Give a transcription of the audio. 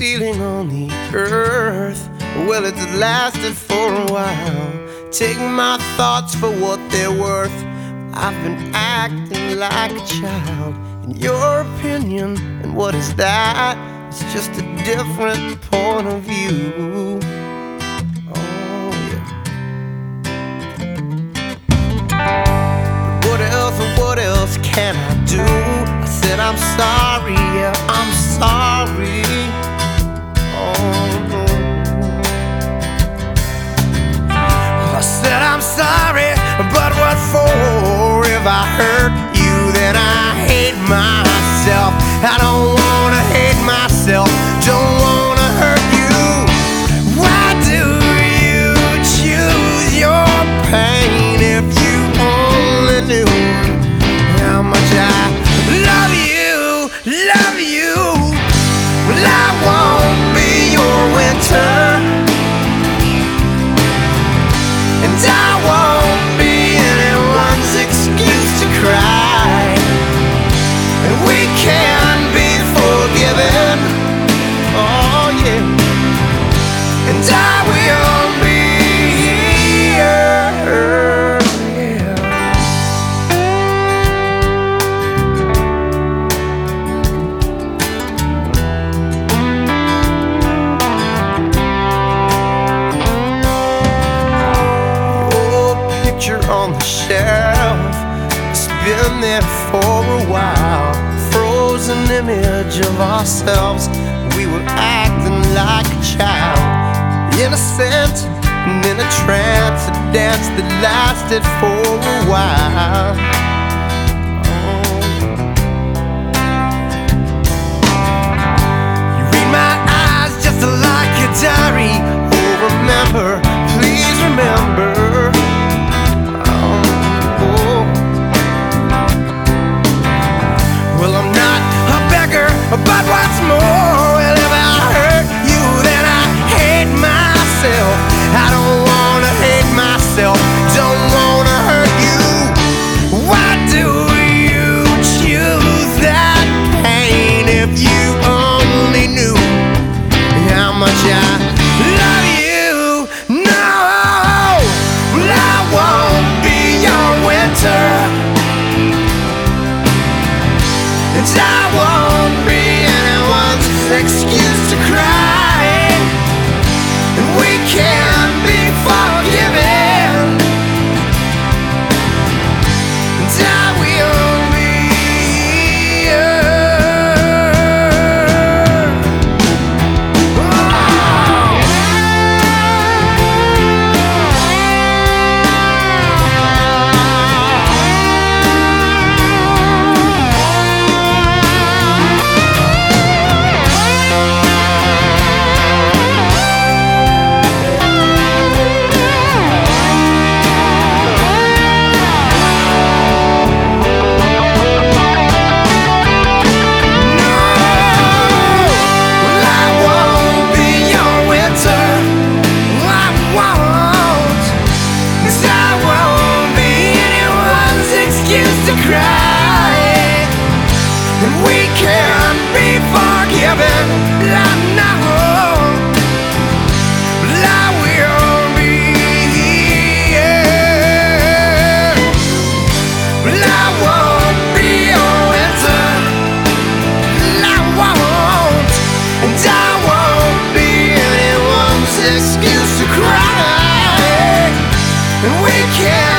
feeling on the earth, well, it's lasted for a while. Take my thoughts for what they're worth. I've been acting like a child. In your opinion, and what is that? It's just a different point of view. Oh, yeah. But what else can I do? I said I'm sorry, yeah, I'm sorry. Oh, no. I said I'm sorry, but what for? If I hurt you, then I hate myself. I don't wanna hate myself, don't wanna hurt you. Why do you choose your pain? If you only knew how much I love you, love you. Well, I won't be your winter, and I won't be anyone's excuse to cry. And we can be forgiven, oh yeah. And I will be here, yeah. On the shelf, it's been there for a while. Frozen image of ourselves, we were acting like a child. Innocent and in a trance, a dance that lasted for a while. You read my eyes just like a diary. Oh, remember, please remember. But what's more, well, if I hurt you, then I hate myself. I don't wanna hate myself, don't wanna hurt you. Why do you choose that pain? If you only knew how much I love you. No, well, I won't be your winter, and I won't be excuse to cry, and we can be forgiven, and I will be crying, and we can be forgiven. I know, but I will be here. But I won't be your winter, I won't, and I won't be anyone's excuse to cry, and we can